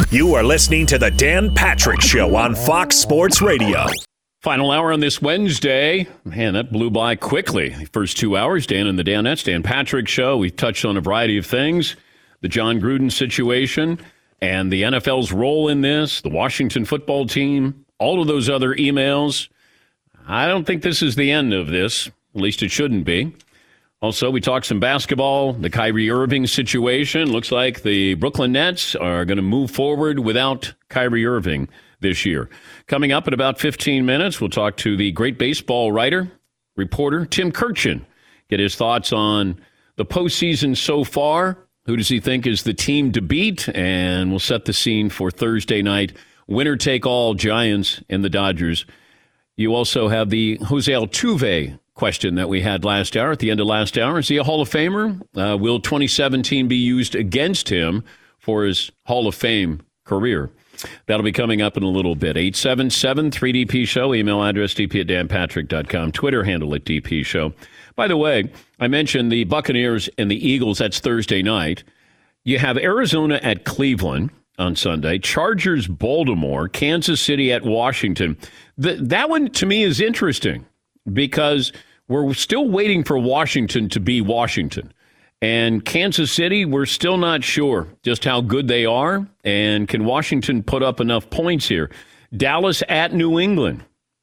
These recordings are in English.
You are listening to the Dan Patrick Show on Fox Sports Radio. Final hour on this Wednesday. Man, that blew by quickly. The first 2 hours, Dan and the Danettes, Dan Patrick Show. We've touched on a variety of things. The John Gruden situation and the NFL's role in this, the Washington football team, all of those other emails. I don't think this is the end of this. At least it shouldn't be. Also, we talked some basketball, the Kyrie Irving situation. Looks like the Brooklyn Nets are going to move forward without Kyrie Irving this year. Coming up in about 15 minutes, we'll talk to the great baseball writer, reporter, Tim Kurkjian. Get his thoughts on the postseason so far. Who does he think is the team to beat? And we'll set the scene for Thursday night. Winner-take-all Giants and the Dodgers. You also have the Jose Altuve question that we had last hour, at the end of last hour. Is he a Hall of Famer? Will 2017 be used against him for his Hall of Fame career? That'll be coming up in a little bit. 877-3DP Show. Email address dp@danpatrick.com. Twitter handle @DP Show. By the way, I mentioned the Buccaneers and the Eagles. That's Thursday night. You have Arizona at Cleveland on Sunday. Chargers, Baltimore. Kansas City at Washington. That one, to me, is interesting because we're still waiting for Washington to be Washington. And Kansas City, we're still not sure just how good they are. And can Washington put up enough points here? Dallas at New England.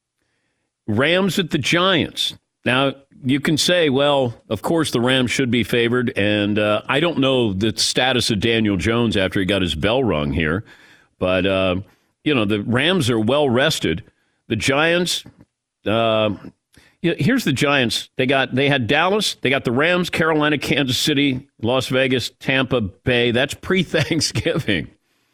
Rams at the Giants. Now, you can say, well, of course the Rams should be favored. And I don't know the status of Daniel Jones after he got his bell rung here. But, the Rams are well rested. The Giants... here's the Giants. They had Dallas, they got the Rams, Carolina, Kansas City, Las Vegas, Tampa Bay. That's pre-Thanksgiving.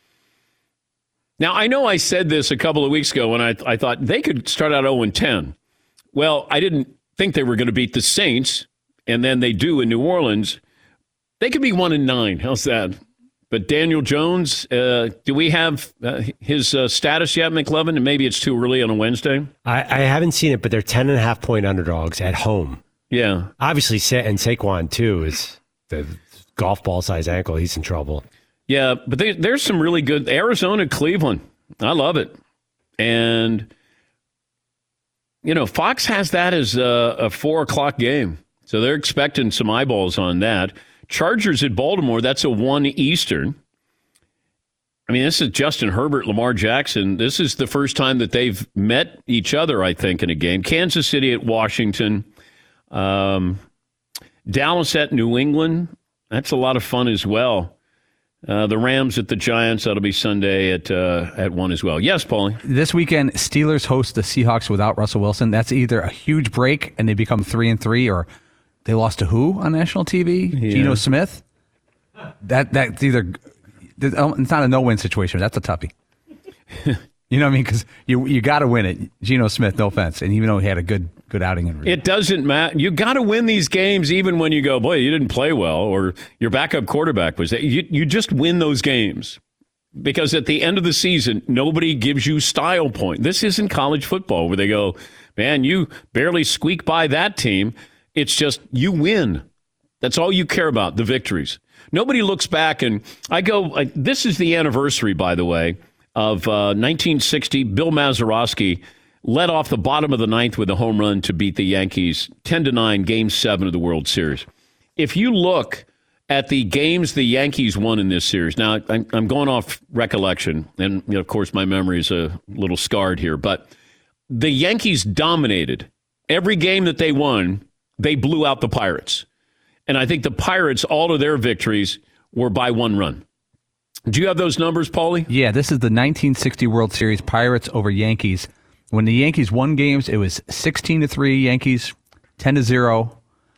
Now, I know I said this a couple of weeks ago when I thought they could start out 0-10. Well, I didn't think they were going to beat the Saints, and then they do in New Orleans. They could be 1-9. How's that? But Daniel Jones, do we have his status yet, McLovin? And maybe it's too early on a Wednesday. I haven't seen it, but they're 10.5-point underdogs at home. Yeah. Obviously, and Saquon, too, is the golf ball size ankle. He's in trouble. Yeah, but there's some really good. Arizona, Cleveland. I love it. And, Fox has that as a 4 o'clock game. So they're expecting some eyeballs on that. Chargers at Baltimore, that's a 1 Eastern. I mean, this is Justin Herbert, Lamar Jackson. This is the first time that they've met each other, I think, in a game. Kansas City at Washington. Dallas at New England. That's a lot of fun as well. The Rams at the Giants, that'll be Sunday at 1 as well. Yes, Paulie? This weekend, Steelers host the Seahawks without Russell Wilson. That's either a huge break and they become 3-3, or they lost to who on national TV? Yeah. Geno Smith? That's either... It's not a no-win situation. That's a toughie. You know what I mean? Because you got to win it. Geno Smith, no offense. And even though he had a good outing. It doesn't matter. You got to win these games even when you go, boy, you didn't play well, or your backup quarterback was there. You just win those games. Because at the end of the season, nobody gives you style point. This isn't college football where they go, man, you barely squeak by that team. It's just you win. That's all you care about, the victories. Nobody looks back and I go, this is the anniversary, by the way, of 1960. Bill Mazeroski led off the bottom of the ninth with a home run to beat the Yankees 10-9, Game 7 of the World Series. If you look at the games the Yankees won in this series, now I'm going off recollection, and of course my memory is a little scarred here, but the Yankees dominated every game that they won. They blew out the Pirates. And I think the Pirates, all of their victories were by 1 run. Do you have those numbers, Paulie? Yeah, this is the 1960 World Series, Pirates over Yankees. When the Yankees won games, it was 16-3 Yankees, 10-0,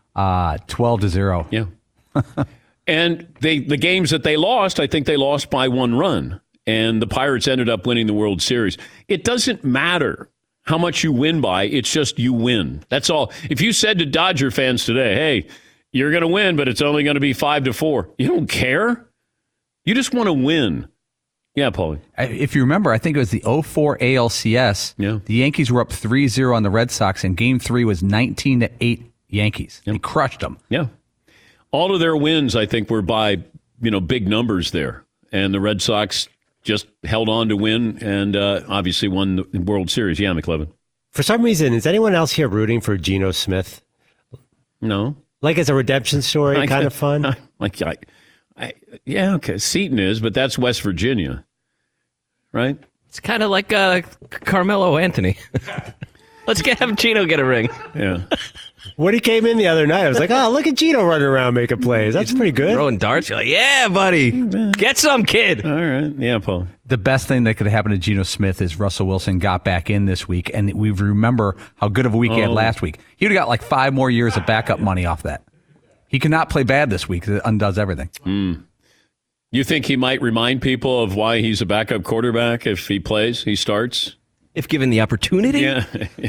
12-0. Yeah. And the games that they lost, I think they lost by 1 run. And the Pirates ended up winning the World Series. It doesn't matter how much you win by. It's just you win. That's all. If you said to Dodger fans today, hey, you're going to win, but it's only going to be 5-4. You don't care. You just want to win. Yeah, Paulie. If you remember, I think it was the 2004 ALCS. Yeah. The Yankees were up 3-0 on the Red Sox, and Game 3 was 19-8 Yankees. They crushed them. Yeah. All of their wins, I think, were by, big numbers there. And the Red Sox just held on to win and obviously won the World Series. Yeah, McLevin. For some reason, is anyone else here rooting for Geno Smith? No. Like as a redemption story, kind of fun? Yeah, okay. Seton is, but that's West Virginia, right? It's kind of like Carmelo Anthony. Let's have Geno get a ring. Yeah. When he came in the other night, I was like, oh, look at Geno running around making plays. That's pretty good. Throwing darts. You're like, yeah, buddy. Get some, kid. All right. Yeah, Paul. The best thing that could happen to Geno Smith is Russell Wilson got back in this week, and we remember how good of a week he had last week. He would have got like 5 more years of backup money off that. He cannot play bad this week. It undoes everything. You think he might remind people of why he's a backup quarterback if he plays, he starts? If given the opportunity? Yeah.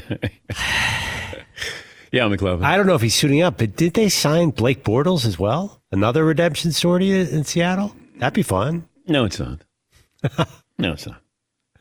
Yeah, McLevin. I don't know if he's suiting up, but did they sign Blake Bortles as well? Another redemption story in Seattle? That'd be fun. No, it's not. No, it's not.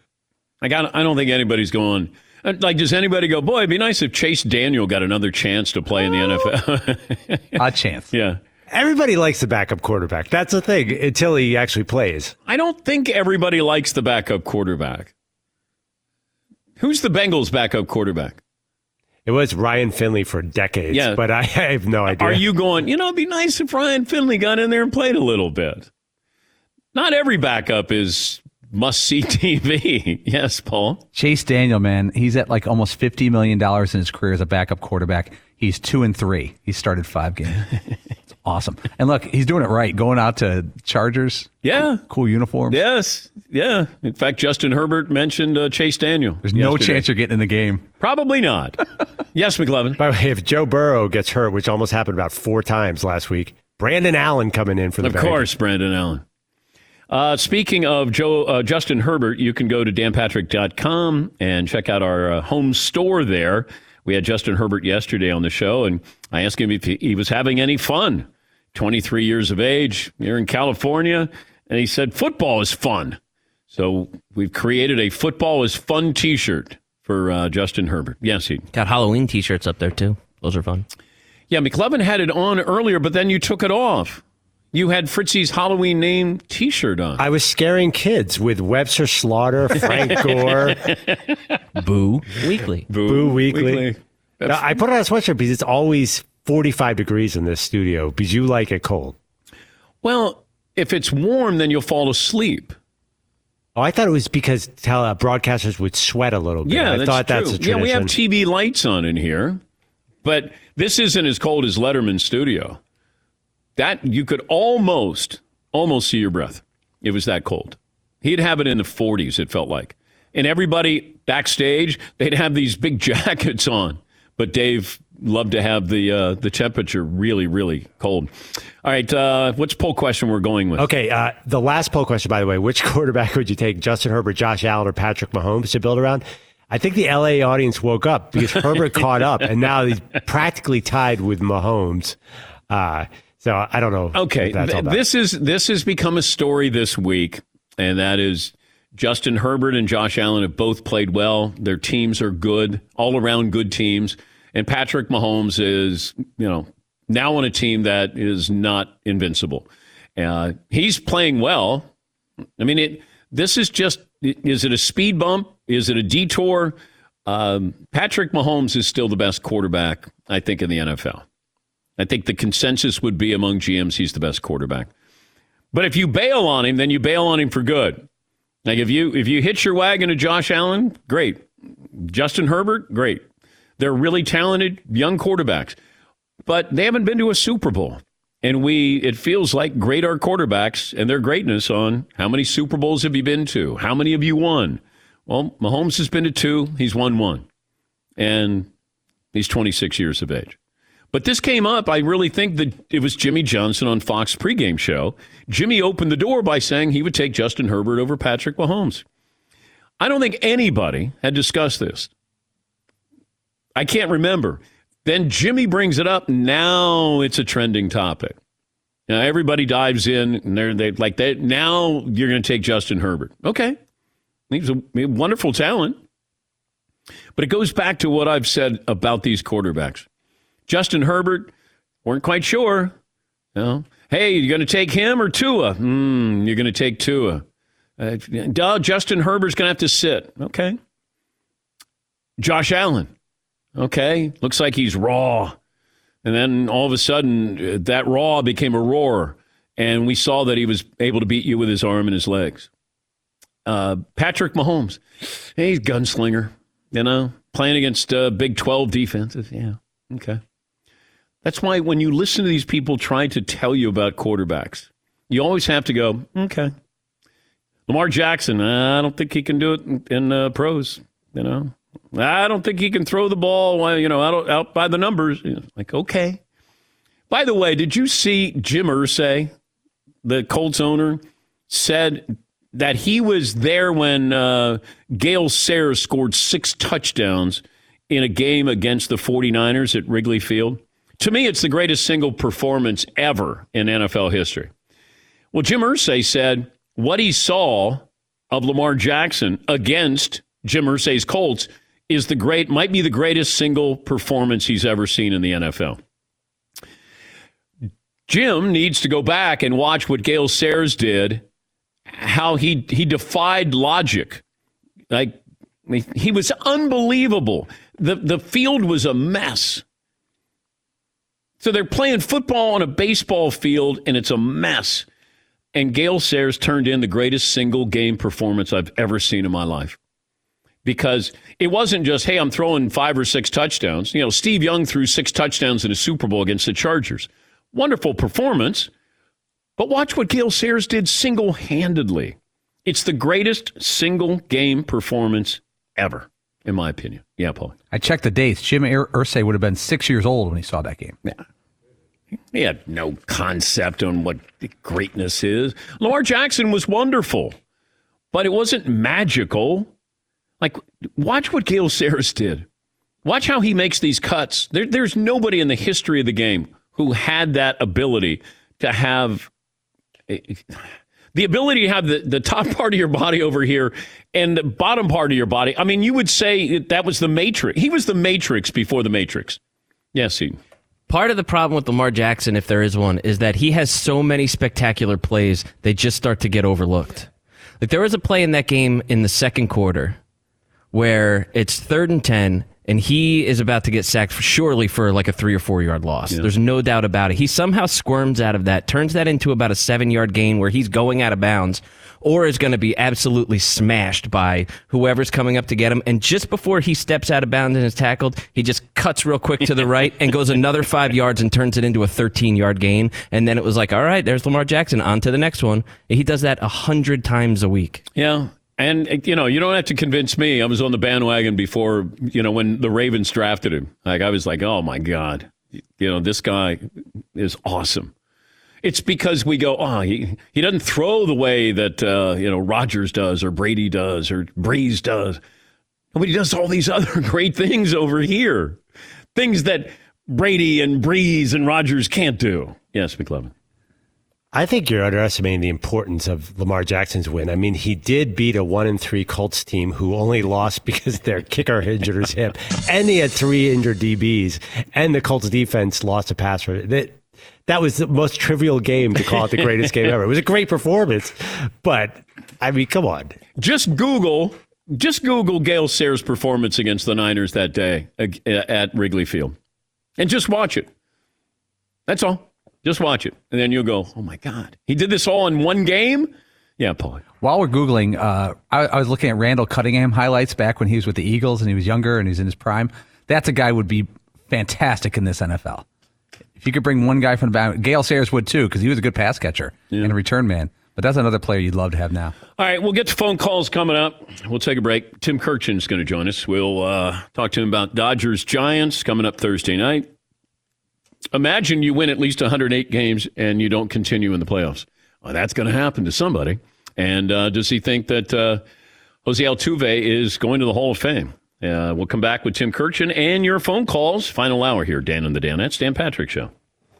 I don't think anybody's going. Like, does anybody go, boy, it'd be nice if Chase Daniel got another chance to play in the NFL? Odd chance. Yeah. Everybody likes the backup quarterback. That's the thing until he actually plays. I don't think everybody likes the backup quarterback. Who's the Bengals' backup quarterback? It was Ryan Finley for decades, but I have no idea. Are you going, it'd be nice if Ryan Finley got in there and played a little bit? Not every backup is must-see TV. Yes, Paul? Chase Daniel, man, he's at like almost $50 million in his career as a backup quarterback. He's 2-3. He started 5 games. It's awesome. And look, he's doing it right. Going out to Chargers. Yeah. Cool uniforms. Yes. Yeah. In fact, Justin Herbert mentioned Chase Daniel. There's no chance you're getting in the game. Probably not. Yes, McLevin. By the way, if Joe Burrow gets hurt, which almost happened about 4 times last week, Brandon Allen coming in for the Bengals. Of course, Brandon Allen. Speaking of Justin Herbert, you can go to danpatrick.com and check out our home store there. We had Justin Herbert yesterday on the show, and I asked him if he was having any fun. 23 years of age, here in California, and he said football is fun. So we've created a football is fun T-shirt for Justin Herbert. Yes, he got Halloween T-shirts up there too. Those are fun. Yeah, McLevin had it on earlier, but then you took it off. You had Fritzy's Halloween name T-shirt on. I was scaring kids with Webster Slaughter, Frank Gore. Boo Weekly. Boo Weekly. Now, I put on a sweatshirt because it's always 45 degrees in this studio because you like it cold. Well, if it's warm, then you'll fall asleep. Oh, I thought it was because broadcasters would sweat a little bit. Yeah, I thought that's a tradition. Yeah, we have TV lights on in here, but this isn't as cold as Letterman's studio. That you could almost see your breath. It was that cold. He'd have it in the 40s, it felt like. And everybody backstage, they'd have these big jackets on. But Dave loved to have the temperature really, really cold. All right, what's poll question we're going with? Okay, the last poll question, by the way, which quarterback would you take, Justin Herbert, Josh Allen, or Patrick Mahomes to build around? I think the LA audience woke up because Herbert caught up, and now he's practically tied with Mahomes. So I don't know. Okay, this has become a story this week, and that is Justin Herbert and Josh Allen have both played well. Their teams are good, all around good teams. And Patrick Mahomes is, now on a team that is not invincible. He's playing well. I mean, this is just, is it a speed bump? Is it a detour? Patrick Mahomes is still the best quarterback, I think, in the NFL. I think the consensus would be among GMs he's the best quarterback. But if you bail on him, then you bail on him for good. Like if you hitch your wagon to Josh Allen, great. Justin Herbert, great. They're really talented young quarterbacks. But they haven't been to a Super Bowl. And it feels like grade our quarterbacks and their greatness on how many Super Bowls have you been to? How many have you won? Well, Mahomes has been to 2. He's won 1. And he's 26 years of age. But this came up, I really think that it was Jimmy Johnson on Fox pregame show. Jimmy opened the door by saying he would take Justin Herbert over Patrick Mahomes. I don't think anybody had discussed this. I can't remember. Then Jimmy brings it up. Now it's a trending topic. Now everybody dives in, and now you're going to take Justin Herbert. Okay. He's a wonderful talent. But it goes back to what I've said about these quarterbacks. Justin Herbert, weren't quite sure. Hey, you're going to take him or Tua? You're going to take Tua. Justin Herbert's going to have to sit. Okay. Josh Allen. Okay. Looks like he's raw. And then all of a sudden, that raw became a roar. And we saw that he was able to beat you with his arm and his legs. Patrick Mahomes. He's a gunslinger, playing against Big 12 defenses. Yeah. Okay. That's why when you listen to these people try to tell you about quarterbacks, you always have to go, okay. Lamar Jackson, I don't think he can do it in pros, I don't think he can throw the ball, out by the numbers. Like, okay. By the way, did you see Jim Irsay, the Colts owner, said that he was there when Gale Sayers scored 6 touchdowns in a game against the 49ers at Wrigley Field? To me, it's the greatest single performance ever in NFL history. Well, Jim Irsay said what he saw of Lamar Jackson against Jim Irsay's Colts might be the greatest single performance he's ever seen in the NFL. Jim needs to go back and watch what Gale Sayers did, how he defied logic. Like, he was unbelievable. The field was a mess. So they're playing football on a baseball field, and it's a mess. And Gale Sayers turned in the greatest single game performance I've ever seen in my life. Because it wasn't just, hey, I'm throwing 5 or 6 touchdowns. Steve Young threw 6 touchdowns in a Super Bowl against the Chargers. Wonderful performance. But watch what Gale Sayers did single-handedly. It's the greatest single game performance ever, in my opinion. Yeah, Paul. I checked the dates. Jim Irsay would have been 6 years old when he saw that game. Yeah. He had no concept on what greatness is. Lamar Jackson was wonderful, but it wasn't magical. Like, watch what Gale Sayers did. Watch how he makes these cuts. There's nobody in the history of the game who had that ability to have the ability to have the top part of your body over here and the bottom part of your body. I mean, you would say that was the Matrix. He was the Matrix before the Matrix. Yes, he. Part of the problem with Lamar Jackson, if there is one, is that he has so many spectacular plays, they just start to get overlooked. Like, there was a play in that game in the second quarter where it's 3rd and 10, and he is about to get sacked surely for like a 3 or 4 yard loss. Yeah. There's no doubt about it. He somehow squirms out of that, turns that into about a 7-yard gain where he's going out of bounds, or is going to be absolutely smashed by whoever's coming up to get him. And just before he steps out of bounds and is tackled, he just cuts real quick to the right and goes another 5 yards and turns it into a 13-yard gain. And then it was like, all right, there's Lamar Jackson, on to the next one. And he does that 100 times a week. Yeah. And, you don't have to convince me. I was on the bandwagon before, when the Ravens drafted him. Like, I was like, oh, my God, this guy is awesome. It's because we go, oh, he doesn't throw the way that, Rodgers does or Brady does or Breeze does. But he does all these other great things over here. Things that Brady and Breeze and Rodgers can't do. Yes, McLevin. I think you're underestimating the importance of Lamar Jackson's win. I mean, he did beat a 1-3 Colts team who only lost because their kicker injured his hip, and he had 3 injured DBs, and the Colts defense lost a pass rush. That was the most trivial game to call it the greatest game ever. It was a great performance, but I mean, come on. Just Google Gale Sayers' performance against the Niners that day at Wrigley Field, and just watch it. That's all. Just watch it, and then you'll go, oh, my God. He did this all in one game? Yeah, Paul. While we're Googling, I was looking at Randall Cunningham highlights back when he was with the Eagles and he was younger and he's in his prime. That's a guy who would be fantastic in this NFL. If you could bring one guy from the back, Gale Sayers would too, because he was a good pass catcher and a return man. But that's another player you'd love to have now. All right, we'll get to phone calls coming up. We'll take a break. Tim Kirchin's going to join us. We'll talk to him about Dodgers-Giants coming up Thursday night. Imagine you win at least 108 games and you don't continue in the playoffs. Well, that's going to happen to somebody. And does he think that Jose Altuve is going to the Hall of Fame? We'll come back with Tim Kirchin and your phone calls. Final hour here, Dan and the Danettes. Dan Patrick Show.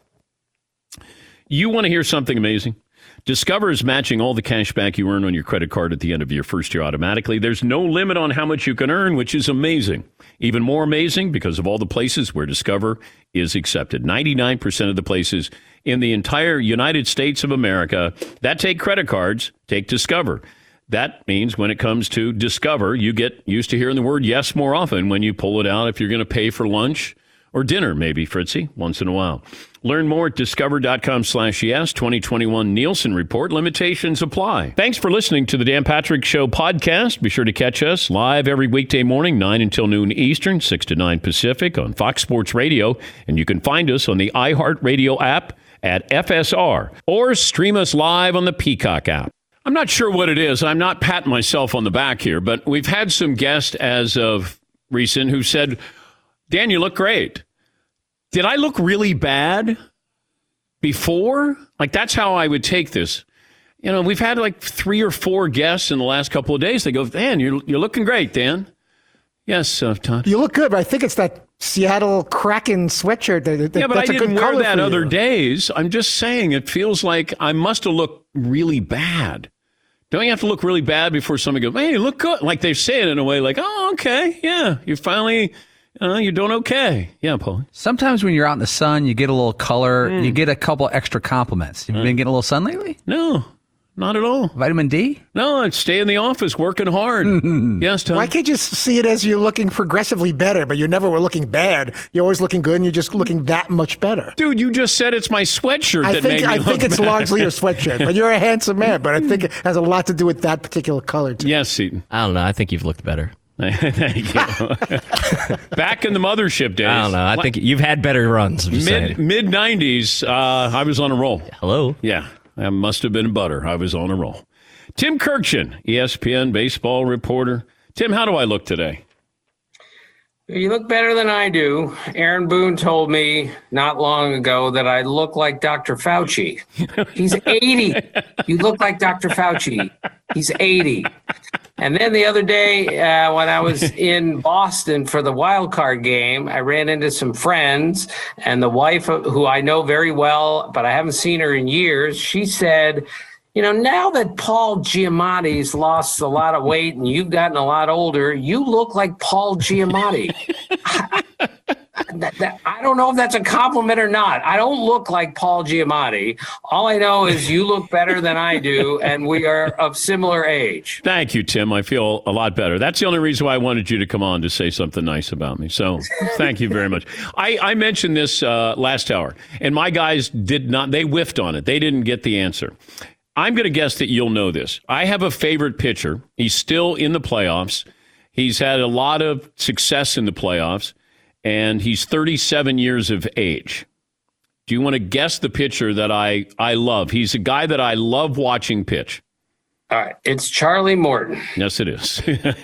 You want to hear something amazing? Discover is matching all the cash back you earn on your credit card at the end of your first year automatically. There's no limit on how much you can earn, which is amazing. Even more amazing because of all the places where Discover is accepted. 99% of the places in the entire United States of America that take credit cards take Discover. that means when it comes to Discover, you get used to hearing the word yes more often when you pull it out if you're going to pay for lunch or dinner, maybe, Fritzy, once in a while. Learn more at discover.com/yes. 2021 Nielsen Report. Limitations apply. Thanks for listening to the Dan Patrick Show podcast. Be sure to catch us live every weekday morning, 9 until noon Eastern, 6 to 9 Pacific on Fox Sports Radio. And you can find us on the iHeartRadio app at FSR or stream us live on the Peacock app. I'm not sure what it is. I'm not patting myself on the back here, but we've had some guests as of recent who said, Dan, you look great. Did I look really bad before? Like, that's how I would take this. You know, we've had like 3 or 4 guests in the last couple of days. They go, Dan, you're looking great, Dan. Yes, Todd. You look good, but I think it's that Seattle Kraken sweatshirt. Yeah, but I didn't wear that other days. I'm just saying it feels like I must have looked really bad. Don't you have to look really bad before somebody goes, hey, you look good? Like they say it in a way like, oh, okay, yeah, you finally... you're doing okay. Yeah, Paul. Sometimes when you're out in the sun, you get a little color. You get a couple extra compliments. You've been getting a little sun lately? No, not at all. Vitamin D? No, I'd stay in the office working hard. Yes, Tom. Why can't you see it as you're looking progressively better, but you never were looking bad? You're always looking good, and you're just looking that much better. Dude, you just said it's my sweatshirt that made me I look think it's bad. largely your sweatshirt, but you're a handsome man. But I think it has a lot to do with that particular color, too. Yes, Seton. I don't know. I think you've looked better. Thank you. Back in the mothership days. I don't know. I think you've had better runs. Mid 90s, I was on a roll. Hello. Yeah, I must have been butter. I was on a roll. Tim Kirkchin, ESPN baseball reporter. Tim, how do I look today? You look better than I do. Aaron Boone told me not long ago that I look like Dr. Fauci. He's 80. You look like Dr. Fauci. He's 80. And then the other day, when I was in Boston for the wild card game, I ran into some friends, and the wife, who I know very well, but I haven't seen her in years, she said, you know, now that Paul Giamatti's lost a lot of weight and you've gotten a lot older, you look like Paul Giamatti. I don't know if that's a compliment or not. I don't look like Paul Giamatti. All I know is you look better than I do, and we are of similar age. Thank you, Tim. I feel a lot better. That's the only reason why I wanted you to come on to say something nice about me. So thank you very much. I mentioned this last hour, and my guys did not. They whiffed on it. They didn't get the answer. I'm going to guess that you'll know this. I have a favorite pitcher. He's still in the playoffs. He's had a lot of success in the playoffs, and he's 37 years of age. Do you want to guess the pitcher that I love? He's a guy that I love watching pitch. All right. It's Charlie Morton. Yes, it is.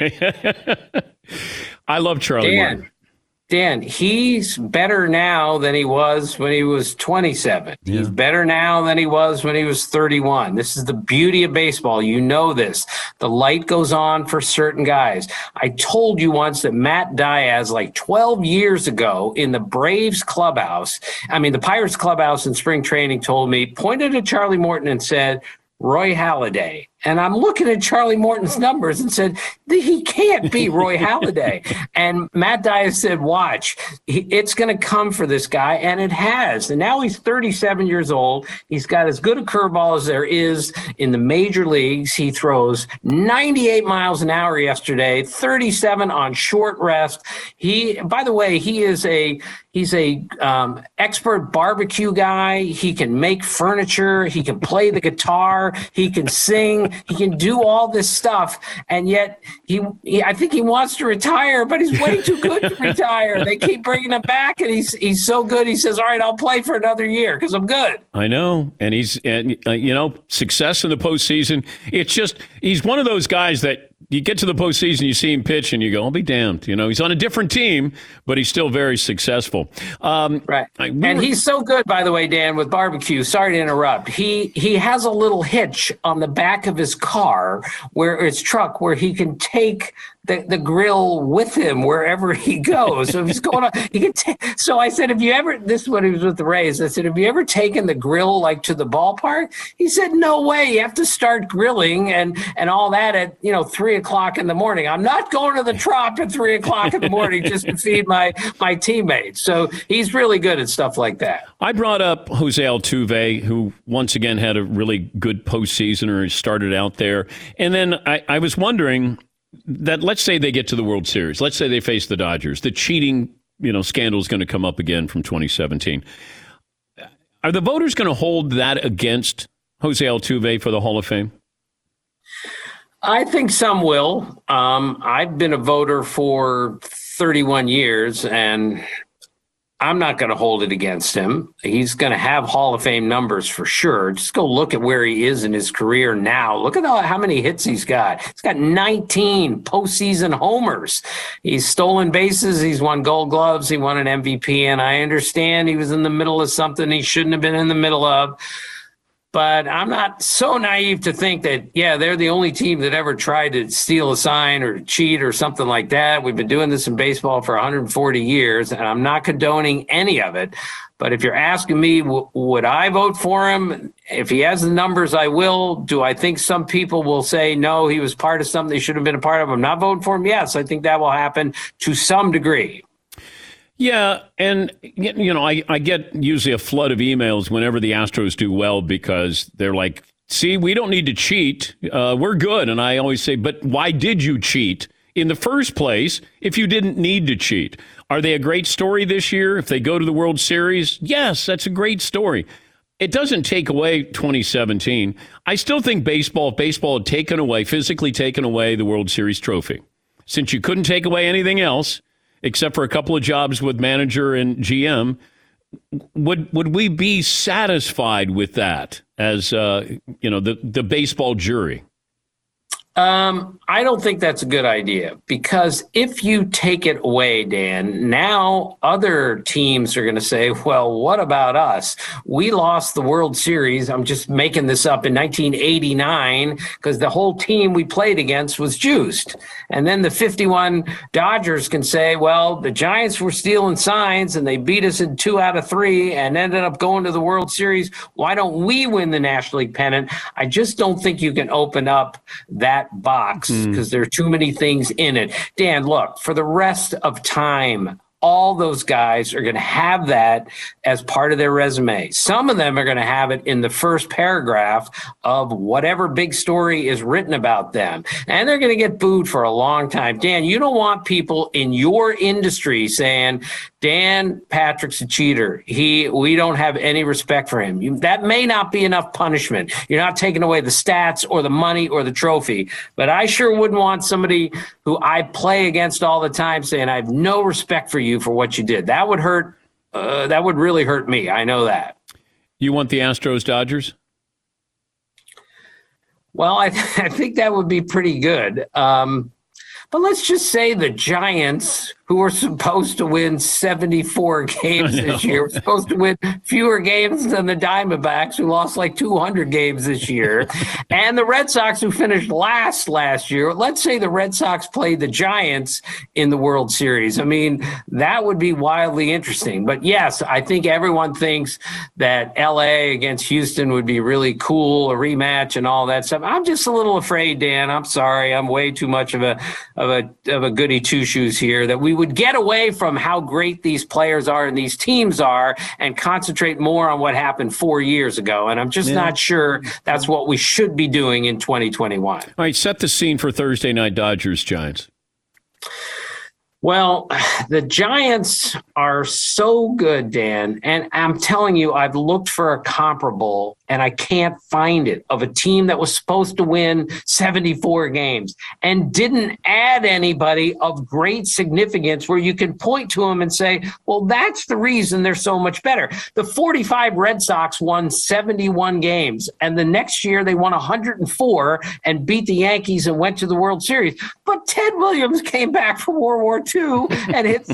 I love Charlie Morton. Dan, he's better now than he was when he was 27. Yeah. He's better now than he was when he was 31. This is the beauty of baseball. You know this. The light goes on for certain guys. I told you once that Matt Diaz, like 12 years ago in the Braves clubhouse, the Pirates clubhouse in spring training, told me, pointed at Charlie Morton and said, Roy Halladay. And I'm looking at Charlie Morton's numbers and said, he can't be Roy Halladay. And Matt Diaz said, watch, it's going to come for this guy. And it has. And now he's 37 years old. He's got as good a curveball as there is in the major leagues. He throws 98 miles an hour yesterday, 37 on short rest. By the way, he's a expert barbecue guy. He can make furniture. He can play the guitar. He can sing. He can do all this stuff, and yet I think he wants to retire, but he's way too good to retire. They keep bringing him back, and he's so good. He says, "All right, I'll play for another year because I'm good." I know, and he's success in the postseason. It's just he's one of those guys that you get to the postseason, you see him pitch, and you go, "I'll be damned." He's on a different team, but he's still very successful. Right, and he's so good, by the way, Dan, with barbecue. Sorry to interrupt. He has a little hitch on the back of his car, his truck, where he can take the grill with him wherever he goes. So if he's going on, so I said, this is when he was with the Rays. I said, have you ever taken the grill like to the ballpark? He said, no way. You have to start grilling and all that at 3:00 in the morning. I'm not going to the Trop at 3:00 in the morning just to feed my teammates. So he's really good at stuff like that. I brought up Jose Altuve, who once again had a really good postseason, or started out there. And then I was wondering that, let's say they get to the World Series. Let's say they face the Dodgers. The cheating, scandal is going to come up again from 2017. Are the voters going to hold that against Jose Altuve for the Hall of Fame? I think some will. I've been a voter for 31 years, and I'm not going to hold it against him. He's going to have Hall of Fame numbers for sure. Just go look at where he is in his career now. Look at how many hits he's got. He's got 19 postseason homers. He's stolen bases. He's won Gold Gloves. He won an MVP. And I understand he was in the middle of something he shouldn't have been in the middle of. But I'm not so naive to think that, they're the only team that ever tried to steal a sign or cheat or something like that. We've been doing this in baseball for 140 years, and I'm not condoning any of it. But if you're asking me, would I vote for him? If he has the numbers, I will. Do I think some people will say, no, he was part of something they should have been a part of? I'm not voting for him. Yes, I think that will happen to some degree. Yeah, and I get usually a flood of emails whenever the Astros do well, because they're like, see, we don't need to cheat. We're good. And I always say, but why did you cheat in the first place if you didn't need to cheat? Are they a great story this year if they go to the World Series? Yes, that's a great story. It doesn't take away 2017. I still think baseball had physically taken away the World Series trophy, since you couldn't take away anything else, except for a couple of jobs with manager and GM, would we be satisfied with that as the baseball jury? I don't think that's a good idea, because if you take it away, Dan, now other teams are going to say, well, what about us? We lost the World Series. I'm just making this up in 1989 because the whole team we played against was juiced. And then the 51 Dodgers can say, well, the Giants were stealing signs and they beat us in 2 out of 3 and ended up going to the World Series. Why don't we win the National League pennant? I just don't think you can open up that box because there are too many things in it. Dan, look, for the rest of time, all those guys are going to have that as part of their resume. Some of them are going to have it in the first paragraph of whatever big story is written about them. And they're going to get booed for a long time. Dan, you don't want people in your industry saying, Dan Patrick's a cheater. We don't have any respect for him. That may not be enough punishment. You're not taking away the stats or the money or the trophy. But I sure wouldn't want somebody who I play against all the time saying, I have no respect for you for what you did. That would hurt. That would really hurt me. I know that. You want the Astros Dodgers? Well, I think that would be pretty good. But let's just say the Giants, who were supposed to win 74 games this year, were supposed to win fewer games than the Diamondbacks, who lost like 200 games this year, and the Red Sox, who finished last year. Let's say the Red Sox played the Giants in the World Series. I mean, that would be wildly interesting. But yes, I think everyone thinks that LA against Houston would be really cool, a rematch and all that stuff. I'm just a little afraid, Dan. I'm sorry. I'm way too much of a goody two-shoes here, that we would get away from how great these players are and these teams are and concentrate more on what happened 4 years ago. And I'm just not sure that's what we should be doing in 2021. All right, set the scene for Thursday night Dodgers-Giants. Well, the Giants are so good, Dan, and I'm telling you, I've looked for a comparable, and I can't find it, of a team that was supposed to win 74 games and didn't add anybody of great significance where you can point to them and say, well, that's the reason they're so much better. The 45 Red Sox won 71 games, and the next year they won 104 and beat the Yankees and went to the World Series. But Ted Williams came back from World War II and hit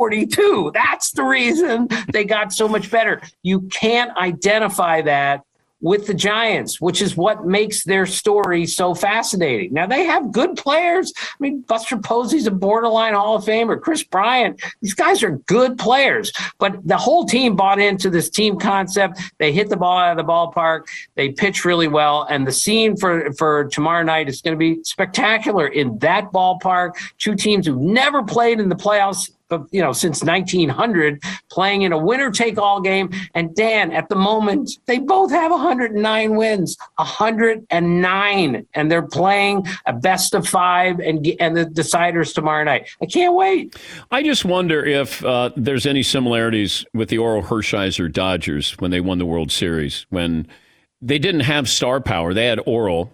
342. That's the reason they got so much better. You can't identify that with the Giants, which is what makes their story so fascinating. Now, they have good players. I mean, Buster Posey's a borderline Hall of Famer. Chris Bryant, these guys are good players. But the whole team bought into this team concept. They hit the ball out of the ballpark. They pitch really well. And the scene for tomorrow night is going to be spectacular in that ballpark. Two teams who've never played in the playoffs since 1900, playing in a winner-take-all game. And Dan, at the moment, they both have 109 wins, 109, and they're playing a best of five and the deciders tomorrow night. I can't wait. I just wonder if there's any similarities with the Orel Hershiser Dodgers when they won the World Series, when they didn't have star power. They had Orel.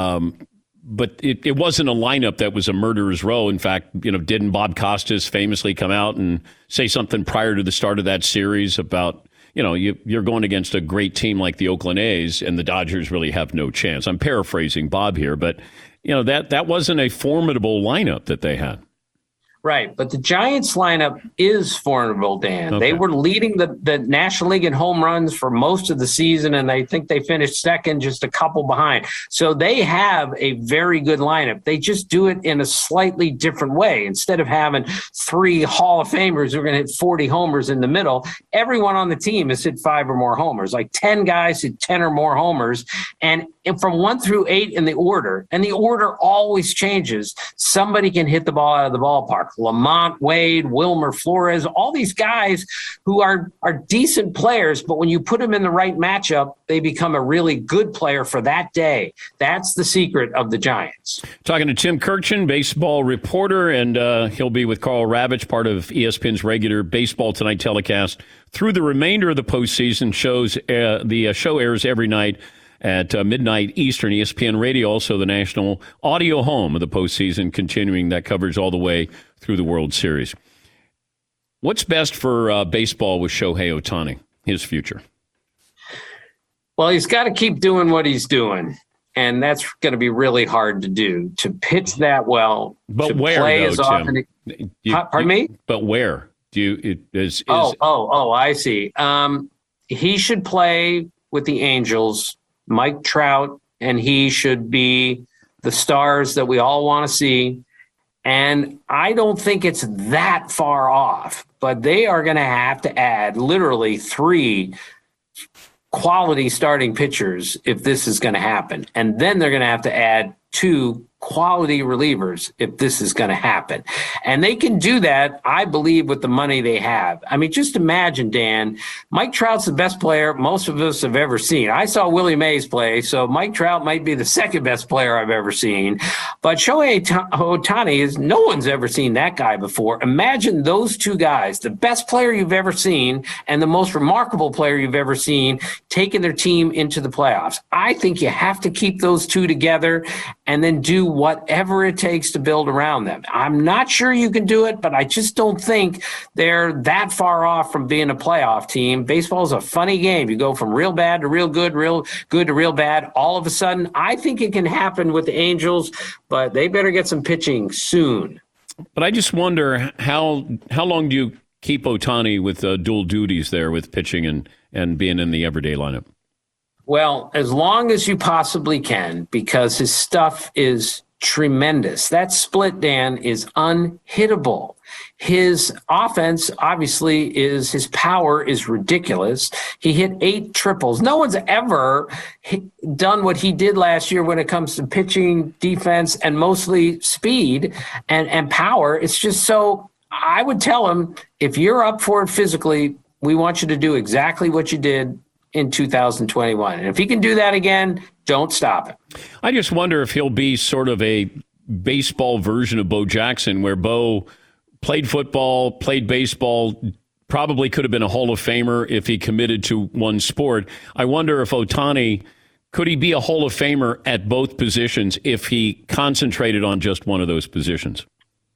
But it wasn't a lineup that was a murderer's row. In fact, didn't Bob Costas famously come out and say something prior to the start of that series about, you're going against a great team like the Oakland A's and the Dodgers really have no chance. I'm paraphrasing Bob here, but, that wasn't a formidable lineup that they had. Right, but the Giants lineup is formidable, Dan. Okay. They were leading the National League in home runs for most of the season, and I think they finished second, just a couple behind. So they have a very good lineup. They just do it in a slightly different way. Instead of having three Hall of Famers who are going to hit 40 homers in the middle, everyone on the team has hit 5 or more homers. Like 10 guys hit 10 or more homers, and from 1 through 8 in the order, and the order always changes. Somebody can hit the ball out of the ballpark. Lamont, Wade, Wilmer Flores, all these guys who are decent players, but when you put them in the right matchup, they become a really good player for that day. That's the secret of the Giants. Talking to Tim Kurkjian, baseball reporter, and he'll be with Carl Ravitch, part of ESPN's regular Baseball Tonight telecast through the remainder of the postseason. The show airs every night at midnight Eastern. ESPN Radio, also the national audio home of the postseason, continuing that coverage all the way through the World Series. What's best for baseball with Shohei Ohtani, his future? Well, he's got to keep doing what he's doing, and that's going to be really hard to do, to pitch that well, but to where, play though, as often. Pardon me? But where? I see. He should play with the Angels, Mike Trout, and he should be the stars that we all want to see. And I don't think it's that far off, but they are going to have to add literally 3 quality starting pitchers if this is going to happen. And then they're going to have to add 2 quality relievers if this is going to happen. And they can do that, I believe, with the money they have. I mean, just imagine, Dan, Mike Trout's the best player most of us have ever seen. I saw Willie Mays play, so Mike Trout might be the second best player I've ever seen. But Shohei Ohtani no one's ever seen that guy before. Imagine those 2 guys, the best player you've ever seen and the most remarkable player you've ever seen, taking their team into the playoffs. I think you have to keep those 2 together and then do whatever it takes to build around them. I'm not sure you can do it, but I just don't think they're that far off from being a playoff team. Baseball is a funny game. You go from real bad to real good to real bad. All of a sudden, I think it can happen with the Angels, but they better get some pitching soon. But I just wonder how long do you keep Ohtani with dual duties there with pitching and being in the everyday lineup? Well, as long as you possibly can, because his stuff is tremendous. That split, Dan, is unhittable. His offense, obviously, his power is ridiculous. He hit 8 triples. No one's ever done what he did last year when it comes to pitching, defense, and mostly speed and power. It's just so, I would tell him, if you're up for it physically, we want you to do exactly what you did in 2021. And if he can do that again, don't stop him. I just wonder if he'll be sort of a baseball version of Bo Jackson, where Bo played football, played baseball, probably could have been a Hall of Famer if he committed to one sport. I wonder if Ohtani, could he be a Hall of Famer at both positions if he concentrated on just one of those positions?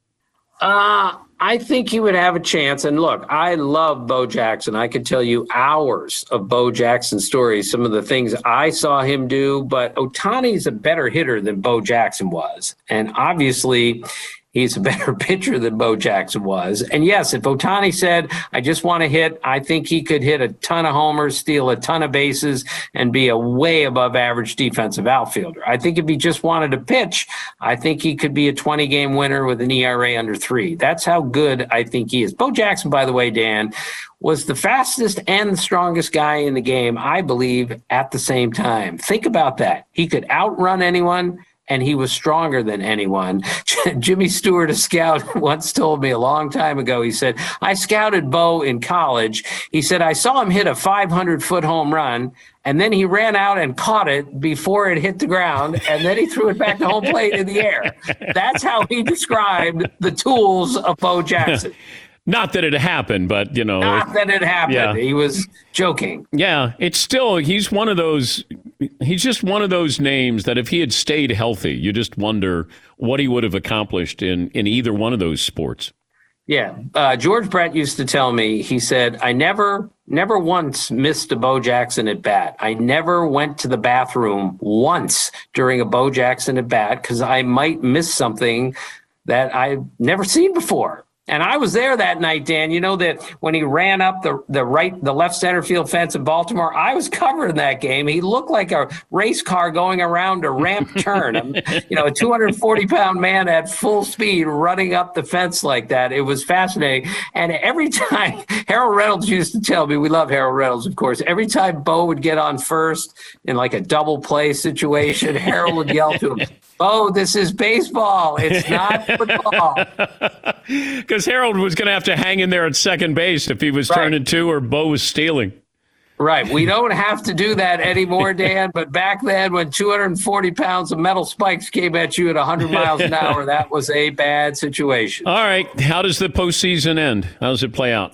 I think he would have a chance. And look, I love Bo Jackson. I could tell you hours of Bo Jackson stories, some of the things I saw him do, but Ohtani's a better hitter than Bo Jackson was. And obviously he's a better pitcher than Bo Jackson was. And yes, if Ohtani said, I just want to hit, I think he could hit a ton of homers, steal a ton of bases, and be a way above average defensive outfielder. I think if he just wanted to pitch, I think he could be a 20-game winner with an ERA under 3. That's how good I think he is. Bo Jackson, by the way, Dan, was the fastest and the strongest guy in the game, I believe, at the same time. Think about that. He could outrun anyone, and he was stronger than anyone. Jimmy Stewart, a scout, once told me a long time ago, he said, I scouted Bo in college. He said, I saw him hit a 500-foot home run, and then he ran out and caught it before it hit the ground, and then he threw it back to home plate in the air. That's how he described the tools of Bo Jackson. Not that it happened, but, you know. Not that it happened. Yeah. He was joking. Yeah, it's still, he's just one of those names that if he had stayed healthy, you just wonder what he would have accomplished in either one of those sports. Yeah. George Brett used to tell me, he said, I never once missed a Bo Jackson at bat. I never went to the bathroom once during a Bo Jackson at bat because I might miss something that I've never seen before. And I was there that night, Dan. You know that when he ran up the left center field fence in Baltimore, I was covering that game. He looked like a race car going around a ramp turn. A 240-pound man at full speed running up the fence like that. It was fascinating. And every time, Harold Reynolds used to tell me, we love Harold Reynolds, of course, every time Bo would get on first in like a double play situation, Harold would yell to him, Bo, this is baseball. It's not football. Because Harold was going to have to hang in there at second base if he was turning 2 or Bo was stealing. Right. We don't have to do that anymore, Dan. But back then, when 240 pounds of metal spikes came at you at 100 miles an hour, that was a bad situation. All right. How does the postseason end? How does it play out?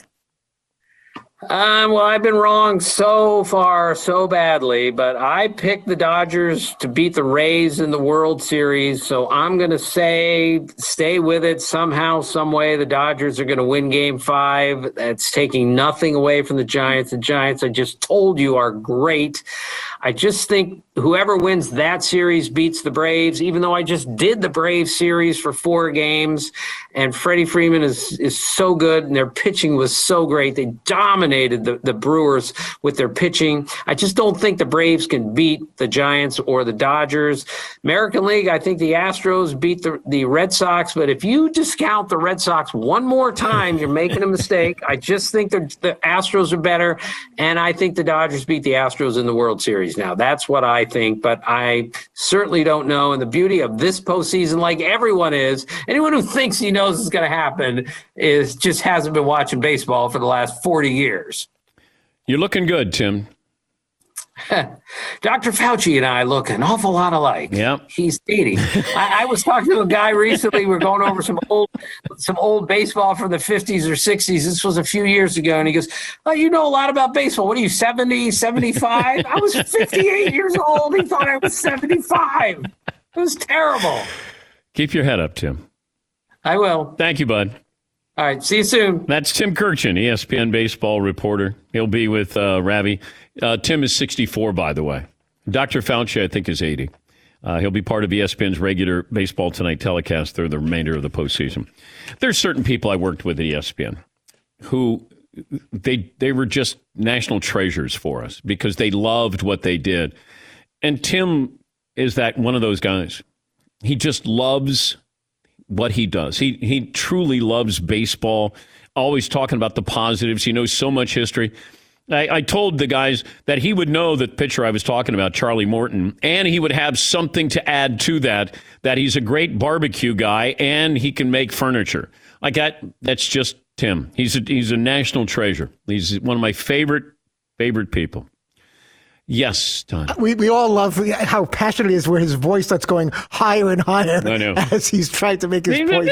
Well, I've been wrong so far, so badly, but I picked the Dodgers to beat the Rays in the World Series, so I'm going to say stay with it somehow, some way. The Dodgers are going to win Game 5. That's taking nothing away from the Giants. The Giants, I just told you, are great. I just think whoever wins that series beats the Braves, even though I just did the Braves series for 4 games, and Freddie Freeman is so good, and their pitching was so great. They dominated the Brewers with their pitching. I just don't think the Braves can beat the Giants or the Dodgers. American League, I think the Astros beat the Red Sox, but if you discount the Red Sox one more time, you're making a mistake. I just think the Astros are better, and I think the Dodgers beat the Astros in the World Series. Now, that's what I think, but I certainly don't know. And the beauty of this postseason, like everyone is, anyone who thinks he knows it's going to happen just hasn't been watching baseball for the last 40 years. You're looking good, Tim. Dr. Fauci and I look an awful lot alike. Yeah. He's 80. I was talking to a guy recently. We're going over some old baseball from the 50s or 60s. This was a few years ago. And he goes, oh, you know a lot about baseball. What are you, 70, 75? I was 58 years old. He thought I was 75. It was terrible. Keep your head up, Tim. I will. Thank you, bud. All right. See you soon. That's Tim Kirchin, ESPN baseball reporter. He'll be with Ravi. Tim is 64, by the way. Dr. Fauci, I think, is 80. He'll be part of ESPN's regular Baseball Tonight telecast through the remainder of the postseason. There's certain people I worked with at ESPN who they were just national treasures for us because they loved what they did. And Tim is that one of those guys. He just loves what he does. He truly loves baseball, always talking about the positives. He knows so much history. I told the guys that he would know the pitcher I was talking about, Charlie Morton, and he would have something to add to that he's a great barbecue guy and he can make furniture. Like that's just Tim. He's a national treasure. He's one of my favorite people. Yes, Tom. We all love how passionate he is where his voice starts going higher and higher as he's trying to make his point.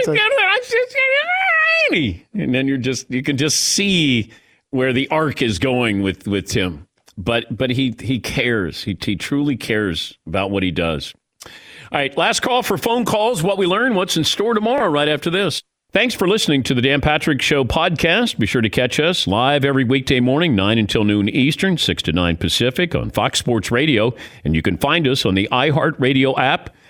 And then you can just see where the arc is going with Tim. But he cares. He truly cares about what he does. All right, last call for phone calls, what we learn, what's in store tomorrow right after this. Thanks for listening to the Dan Patrick Show podcast. Be sure to catch us live every weekday morning, 9 until noon Eastern, 6 to 9 Pacific on Fox Sports Radio. And you can find us on the iHeartRadio app,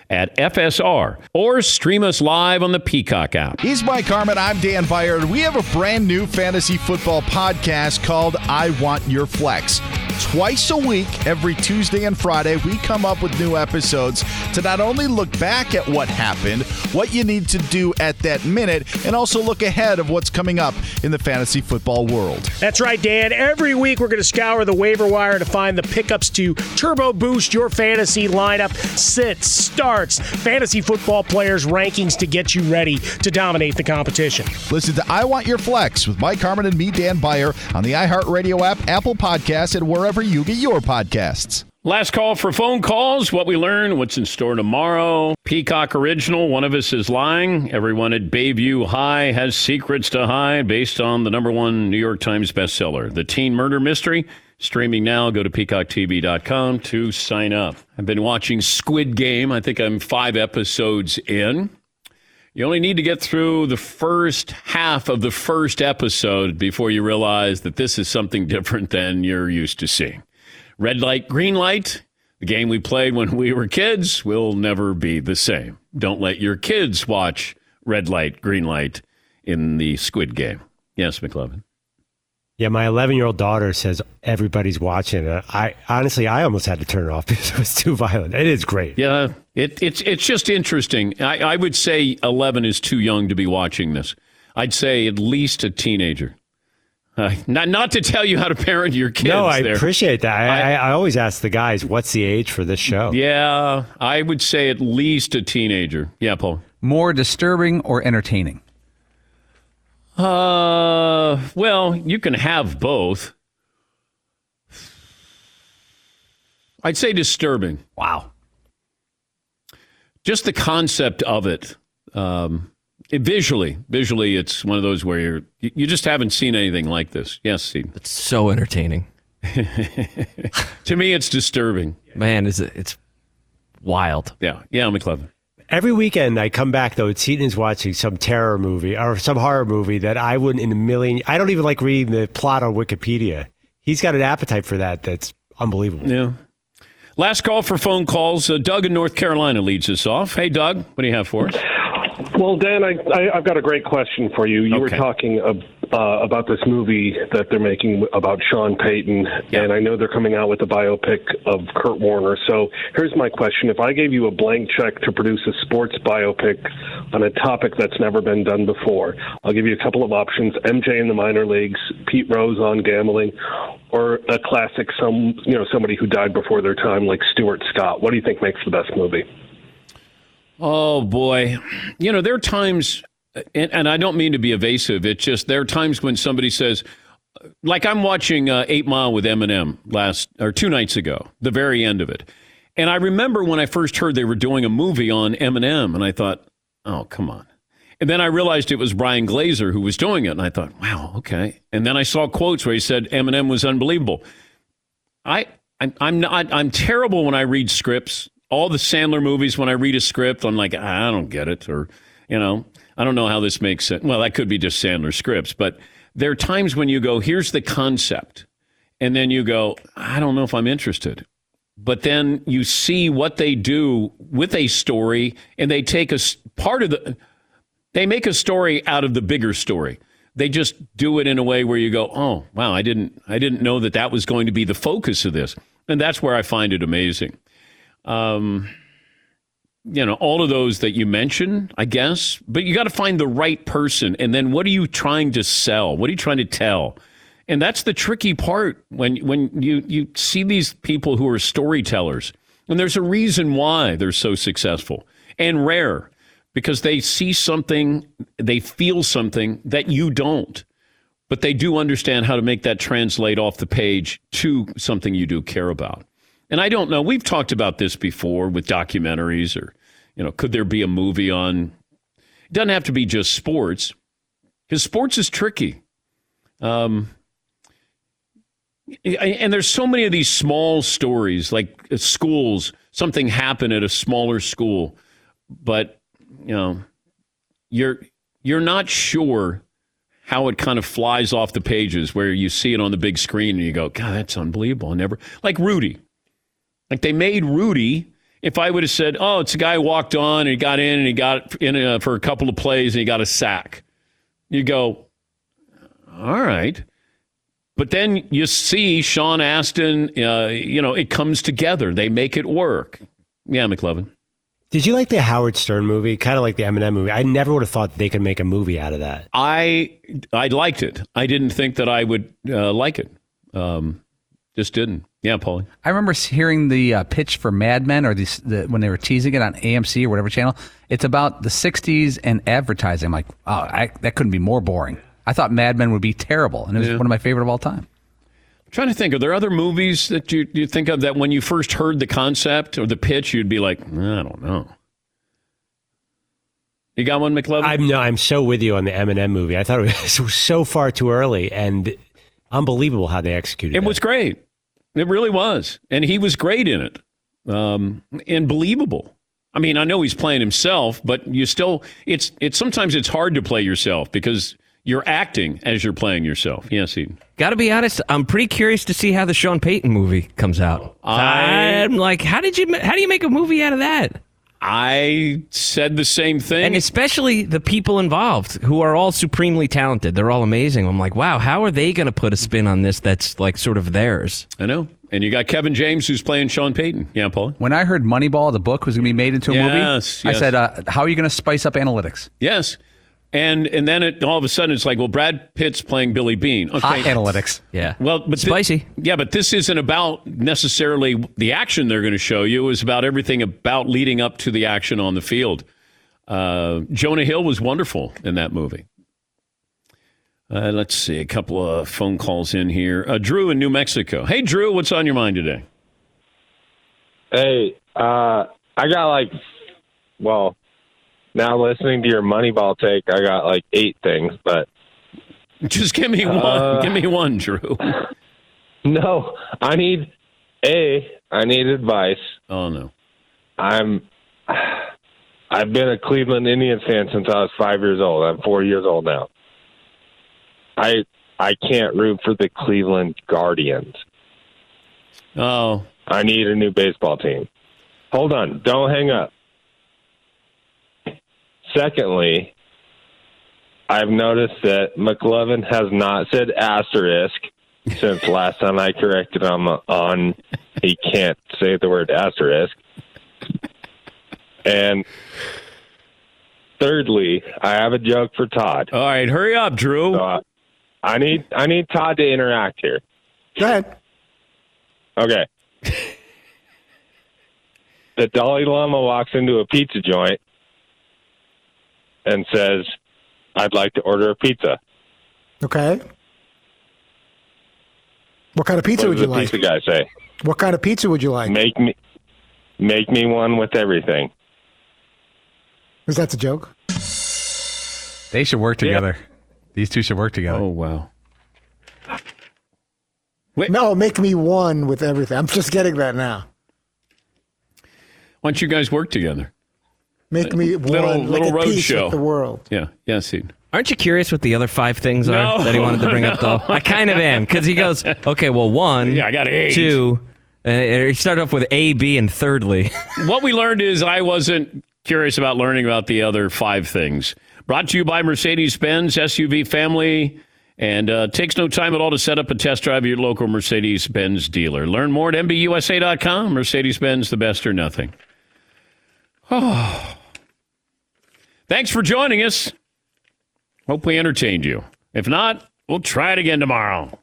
at FSR or stream us live on the Peacock app. He's Mike Harmon. I'm Dan Byer. We have a brand new fantasy football podcast called I Want Your Flex. Twice a week, every Tuesday and Friday, we come up with new episodes to not only look back at what happened, what you need to do at that minute, and also look ahead of what's coming up in the fantasy football world. That's right, Dan. Every week we're going to scour the waiver wire to find the pickups to turbo boost your fantasy lineup, sits, starts, fantasy football players' rankings to get you ready to dominate the competition. Listen to I Want Your Flex with Mike Harmon and me, Dan Byer, on the iHeartRadio app, Apple Podcasts, and wherever you get your podcasts. Last call for phone calls. What we learn, what's in store tomorrow. Peacock Original, one of us is lying. Everyone at Bayview High has secrets to hide based on the #1 New York Times bestseller, The Teen Murder Mystery. Streaming now. Go to peacocktv.com to sign up. I've been watching Squid Game. I think I'm 5 episodes in. You only need to get through the first half of the first episode before you realize that this is something different than you're used to seeing. Red light, green light, the game we played when we were kids will never be the same. Don't let your kids watch red light, green light in the Squid Game. Yes, McLovin. Yeah, my 11-year-old daughter says everybody's watching it. I almost had to turn it off because it was too violent. It is great. Yeah, it's just interesting. I would say 11 is too young to be watching this. I'd say at least a teenager. Not to tell you how to parent your kids. No, I appreciate that. I always ask the guys, what's the age for this show? Yeah, I would say at least a teenager. Yeah, Paul. More disturbing or entertaining? Well, you can have both. I'd say disturbing. Wow. Just the concept of it. Visually, it's one of those where you just haven't seen anything like this. Yes, Steve. It's so entertaining. To me, it's disturbing. Man, it's wild. Yeah, McLovin. Every weekend I come back, though, Seaton is watching some terror movie or some horror movie that I wouldn't in a million. I don't even like reading the plot on Wikipedia. He's got an appetite for that. That's unbelievable. Yeah. Last call for phone calls. Doug in North Carolina leads us off. Hey, Doug, what do you have for us? Well, Dan, I've got a great question for you. You were talking about this movie that they're making about Sean Payton, and I know they're coming out with a biopic of Kurt Warner. So here's my question. If I gave you a blank check to produce a sports biopic on a topic that's never been done before, I'll give you a couple of options: MJ in the minor leagues, Pete Rose on gambling, or a classic, somebody who died before their time like Stuart Scott. What do you think makes the best movie? Oh, boy. There are times, and I don't mean to be evasive, it's just there are times when somebody says, like I'm watching 8 Mile with Eminem 2 nights ago, the very end of it. And I remember when I first heard they were doing a movie on Eminem, and I thought, oh, come on. And then I realized it was Brian Glazer who was doing it, and I thought, wow, okay. And then I saw quotes where he said Eminem was unbelievable. I'm terrible when I read scripts. All the Sandler movies, when I read a script, I'm like, I don't get it. Or, I don't know how this makes sense. Well, that could be just Sandler scripts. But there are times when you go, here's the concept. And then you go, I don't know if I'm interested. But then you see what they do with a story, and they take they make a story out of the bigger story. They just do it in a way where you go, oh, wow, I didn't know that was going to be the focus of this. And that's where I find it amazing. All of those that you mentioned, I guess, but you got to find the right person. And then what are you trying to sell? What are you trying to tell? And that's the tricky part when you see these people who are storytellers, and there's a reason why they're so successful and rare, because they see something, they feel something that you don't, but they do understand how to make that translate off the page to something you do care about. And I don't know, we've talked about this before with documentaries or, could there be a movie on, it doesn't have to be just sports, because sports is tricky. And there's so many of these small stories, like at schools, something happened at a smaller school, but, you're not sure how it kind of flies off the pages where you see it on the big screen and you go, God, that's unbelievable. Like Rudy. Like they made Rudy, If I would have said, oh, it's a guy who walked on and he got in and he got in for a couple of plays and he got a sack, you go, all right. But then you see Sean Astin, it comes together. They make it work. Yeah, McLovin. Did you like the Howard Stern movie? Kind of like the Eminem movie. I never would have thought they could make a movie out of that. I liked it. I didn't think that I would like it. Just didn't. Yeah, Paulie. I remember hearing the pitch for Mad Men, or when they were teasing it on AMC or whatever channel. It's about the 60s and advertising. I'm like, oh, that couldn't be more boring. I thought Mad Men would be terrible, and it was one of my favorite of all time. I'm trying to think, are there other movies that you think of that when you first heard the concept or the pitch, you'd be like, I don't know. You got one, McLovin? I'm so with you on the Eminem movie. I thought it was so far too early, and unbelievable how they executed it. It was great. It really was. And he was great in it. And believable. I mean, I know he's playing himself, but you still, it's sometimes it's hard to play yourself because you're acting as you're playing yourself. Yes, Eden. Got to be honest, I'm pretty curious to see how the Sean Payton movie comes out. I'm like, how do you make a movie out of that? I said the same thing. And especially the people involved who are all supremely talented. They're all amazing. I'm like, wow, how are they going to put a spin on this that's like sort of theirs? I know. And you got Kevin James who's playing Sean Payton. Yeah, Paul? When I heard Moneyball, the book, was going to be made into a movie, I said, how are you going to spice up analytics? Yes. And then all of a sudden it's like, well, Brad Pitt's playing Billy Bean. Okay. Hot analytics. Yeah. Well, but spicy. But this isn't about necessarily the action they're going to show you. It was about everything about leading up to the action on the field. Jonah Hill was wonderful in that movie. Let's see, a couple of phone calls in here. Drew in New Mexico. Hey, Drew, what's on your mind today? Hey, I got now listening to your Moneyball take, I got 8 things, but just give me one. Give me one, Drew. No, I need advice. Oh no, I've been a Cleveland Indians fan since I was 5 years old. I'm 4 years old now. I can't root for the Cleveland Guardians. Oh, I need a new baseball team. Hold on, don't hang up. Secondly, I've noticed that McLovin has not said asterisk since last time I corrected him on he can't say the word asterisk. And thirdly, I have a joke for Todd. All right, hurry up, Drew. So, I need Todd to interact here. Go ahead. Okay. The Dalai Lama walks into a pizza joint and says, I'd like to order a pizza. Okay. What kind of pizza would you like? What does the pizza guy say? What kind of pizza would you like? Make me one with everything. Is that the joke? They should work together. Yeah. These two should work together. Oh, wow. Wait. No, make me one with everything. I'm just getting that now. Why don't you guys work together? Make me one, little like road show. With the world. Yeah, Sid. Aren't you curious what the other 5 things are that he wanted to bring up, though? I kind of am, because he goes, okay, well, 1, I got 8. 2, he started off with A, B, and thirdly. What we learned is I wasn't curious about learning about the other 5 things. Brought to you by Mercedes-Benz SUV family, and takes no time at all to set up a test drive at your local Mercedes-Benz dealer. Learn more at MBUSA.com. Mercedes-Benz, the best or nothing. Oh. Thanks for joining us. Hope we entertained you. If not, we'll try it again tomorrow.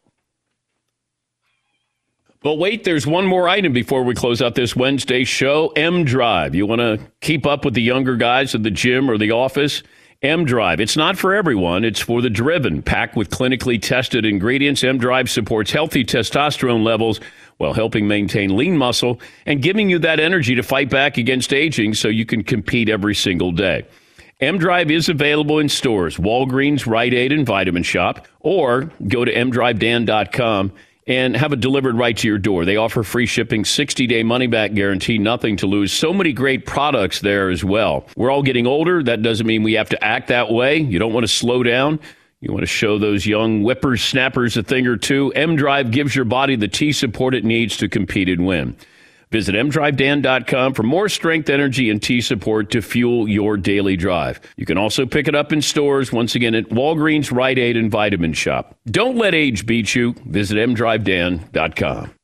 But wait, there's one more item before we close out this Wednesday show. M-Drive. You want to keep up with the younger guys at the gym or the office? M-Drive. It's not for everyone. It's for the driven. Packed with clinically tested ingredients, M-Drive supports healthy testosterone levels while helping maintain lean muscle and giving you that energy to fight back against aging so you can compete every single day. M-Drive is available in stores, Walgreens, Rite Aid, and Vitamin Shop, or go to mdrivedan.com and have it delivered right to your door. They offer free shipping, 60-day money-back guarantee, nothing to lose. So many great products there as well. We're all getting older. That doesn't mean we have to act that way. You don't want to slow down. You want to show those young whippersnappers a thing or two. M-Drive gives your body the T-support it needs to compete and win. Visit mdrivedan.com for more strength, energy, and T support to fuel your daily drive. You can also pick it up in stores, once again, at Walgreens, Rite Aid, and Vitamin Shop. Don't let age beat you. Visit mdrivedan.com.